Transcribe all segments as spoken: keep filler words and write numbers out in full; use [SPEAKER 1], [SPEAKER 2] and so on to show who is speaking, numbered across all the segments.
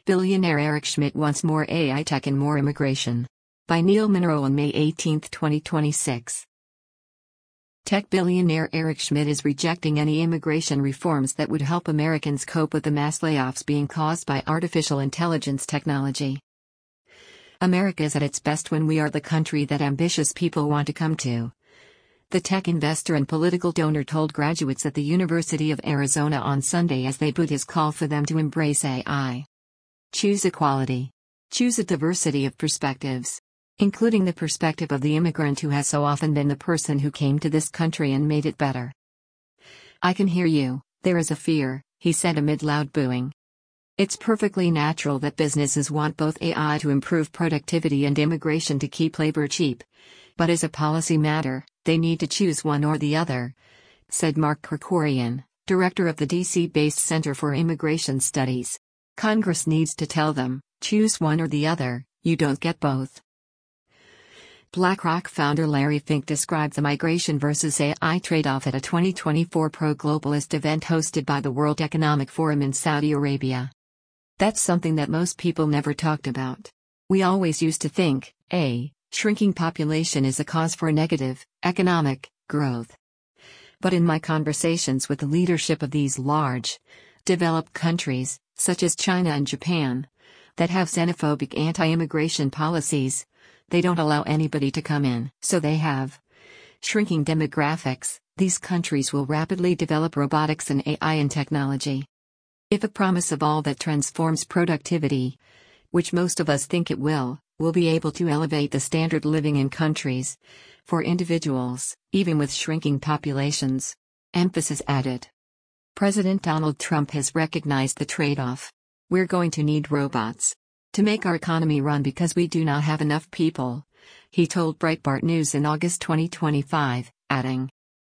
[SPEAKER 1] Billionaire Eric Schmidt wants more A I tech and more immigration. By Neil Monroe on May eighteenth, twenty twenty-six. Tech billionaire Eric Schmidt is rejecting any immigration reforms that would help Americans cope with the mass layoffs being caused by artificial intelligence technology. America is at its best when we are the country that ambitious people want to come to. The tech investor and political donor told graduates at the University of Arizona on Sunday as they booed his call for them to embrace A I. Choose equality. Choose a diversity of perspectives, including the perspective of the immigrant who has so often been the person who came to this country and made it better. I can hear you, there is a fear, he said amid loud booing. It's perfectly natural that businesses want both A I to improve productivity and immigration to keep labor cheap. But as a policy matter, they need to choose one or the other, said Mark Krikorian, director of the D C-based Center for Immigration Studies. Congress needs to tell them, choose one or the other, you don't get both. BlackRock founder Larry Fink described the migration versus A I trade-off at a twenty twenty-four pro-globalist event hosted by the World Economic Forum in Saudi Arabia. That's something that most people never talked about. We always used to think, A, shrinking population is a cause for negative, economic, growth. But in my conversations with the leadership of these large, developed countries, such as China and Japan, that have xenophobic anti-immigration policies, they don't allow anybody to come in. So they have shrinking demographics. These countries will rapidly develop robotics and A I and technology. If a promise of all that transforms productivity, which most of us think it will, will be able to elevate the standard living in countries, for individuals, even with shrinking populations. Emphasis added. President Donald Trump has recognized the trade-off. We're going to need robots to make our economy run because we do not have enough people, he told Breitbart News in August twenty twenty-five, adding,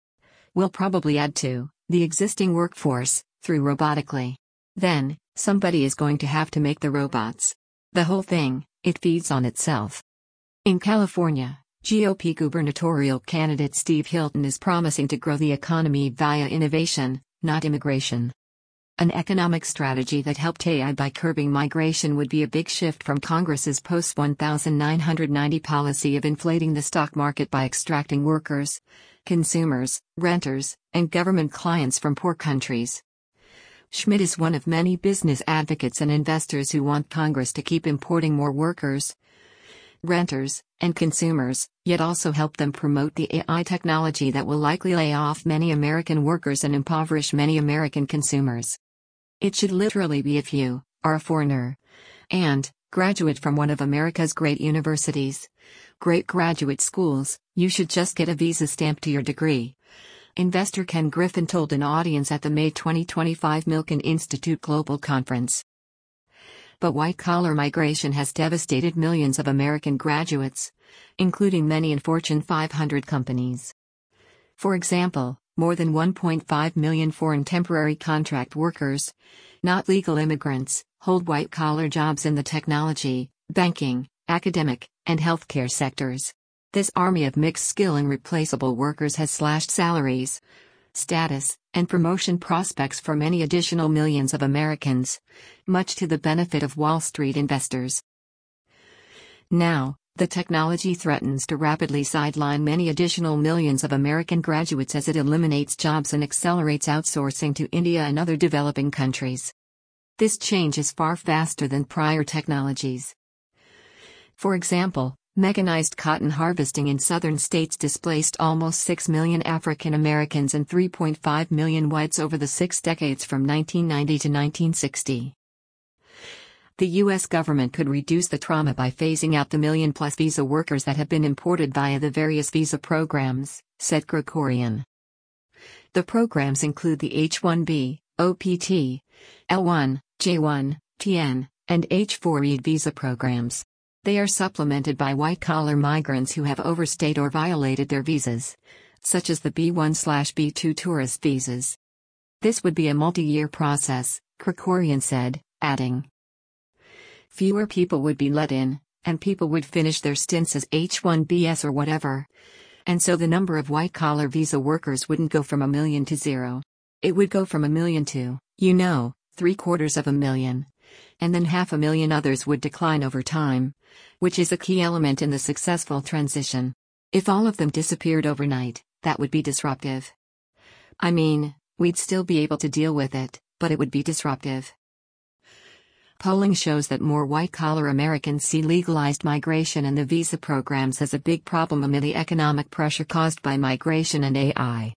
[SPEAKER 1] we'll probably add to the existing workforce through robotically. Then, somebody is going to have to make the robots. The whole thing, it feeds on itself. In California, G O P gubernatorial candidate Steve Hilton is promising to grow the economy via innovation, not immigration. An economic strategy that helped A I by curbing migration would be a big shift from Congress's post nineteen ninety policy of inflating the stock market by extracting workers, consumers, renters, and government clients from poor countries. Schmidt is one of many business advocates and investors who want Congress to keep importing more workers, renters, and consumers, yet also help them promote the A I technology that will likely lay off many American workers and impoverish many American consumers. It should literally be if you are a foreigner and graduate from one of America's great universities, great graduate schools, you should just get a visa stamped to your degree. Investor Ken Griffin told an audience at the May twenty twenty-five Milken Institute Global Conference. But white-collar migration has devastated millions of American graduates, including many in Fortune five hundred companies. For example, more than one point five million foreign temporary contract workers, not legal immigrants, hold white-collar jobs in the technology, banking, academic, and healthcare sectors. This army of mixed-skill and replaceable workers has slashed salaries, status, and promotion prospects for many additional millions of Americans, much to the benefit of Wall Street investors. Now, the technology threatens to rapidly sideline many additional millions of American graduates as it eliminates jobs and accelerates outsourcing to India and other developing countries. This change is far faster than prior technologies. For example, mechanized cotton harvesting in southern states displaced almost six million African Americans and three point five million whites over the six decades from nineteen ninety to nineteen sixty. The U S government could reduce the trauma by phasing out the million-plus visa workers that have been imported via the various visa programs, said Krikorian. The programs include the H one B, O P T, L one, J one, T N, and H four E visa programs. They are supplemented by white-collar migrants who have overstayed or violated their visas, such as the B one B two tourist visas. This would be a multi-year process, Krikorian said, adding. Fewer people would be let in, and people would finish their stints as H one Bs or whatever. And so the number of white-collar visa workers wouldn't go from a million to zero. It would go from a million to, you know, three quarters of a million, And then half a million others would decline over time, which is a key element in the successful transition. If all of them disappeared overnight, that would be disruptive. I mean, we'd still be able to deal with it, but it would be disruptive. Polling shows that more white-collar Americans see legalized migration and the visa programs as a big problem amid the economic pressure caused by migration and A I.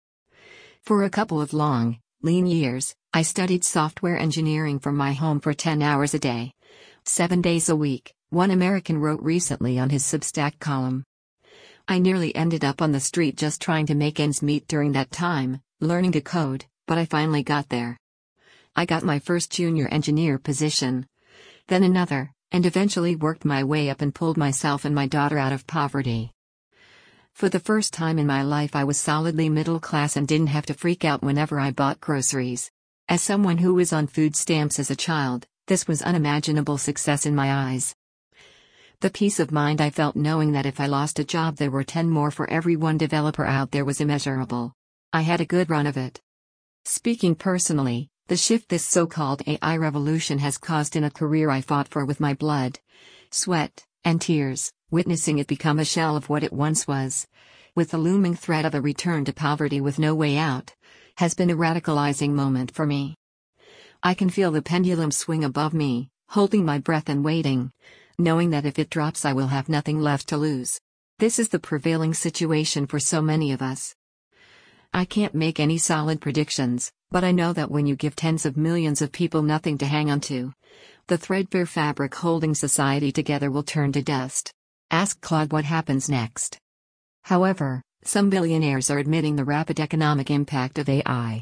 [SPEAKER 1] For a couple of long, lean years, I studied software engineering from my home for ten hours a day. Seven days a week, one American wrote recently on his Substack column. I nearly ended up on the street just trying to make ends meet during that time, learning to code, but I finally got there. I got my first junior engineer position, then another, and eventually worked my way up and pulled myself and my daughter out of poverty. For the first time in my life I was solidly middle class and didn't have to freak out whenever I bought groceries. As someone who was on food stamps as a child, this was unimaginable success in my eyes. The peace of mind I felt knowing that if I lost a job there were ten more for every one developer out there was immeasurable. I had a good run of it. Speaking personally, the shift this so-called A I revolution has caused in a career I fought for with my blood, sweat, and tears, witnessing it become a shell of what it once was, with the looming threat of a return to poverty with no way out, has been a radicalizing moment for me. I can feel the pendulum swing above me, holding my breath and waiting, knowing that if it drops I will have nothing left to lose. This is the prevailing situation for so many of us. I can't make any solid predictions, but I know that when you give tens of millions of people nothing to hang on to, the threadbare fabric holding society together will turn to dust. Ask Claude what happens next. However, some billionaires are admitting the rapid economic impact of A I.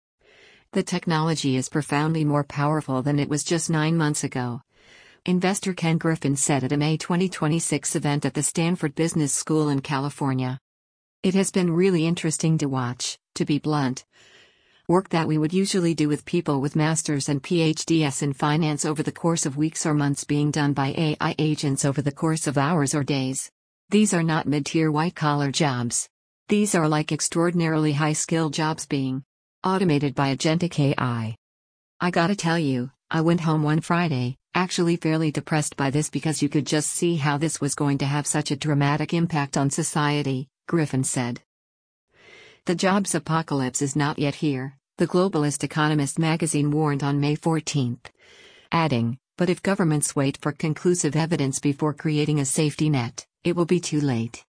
[SPEAKER 1] The technology is profoundly more powerful than it was just nine months ago. Investor Ken Griffin said at a May twenty twenty-six event at the Stanford Business School in California. It has been really interesting to watch, to be blunt. Work that we would usually do with people with masters and P H Ds in finance over the course of weeks or months being done by A I agents over the course of hours or days. These are not mid-tier white-collar jobs. These are like extraordinarily high-skill jobs being automated by agentic A I. I gotta tell you, I went home one Friday, actually fairly depressed by this because you could just see how this was going to have such a dramatic impact on society, Griffin said. The jobs apocalypse is not yet here, the Globalist Economist magazine warned on May fourteenth. Adding, but if governments wait for conclusive evidence before creating a safety net, it will be too late.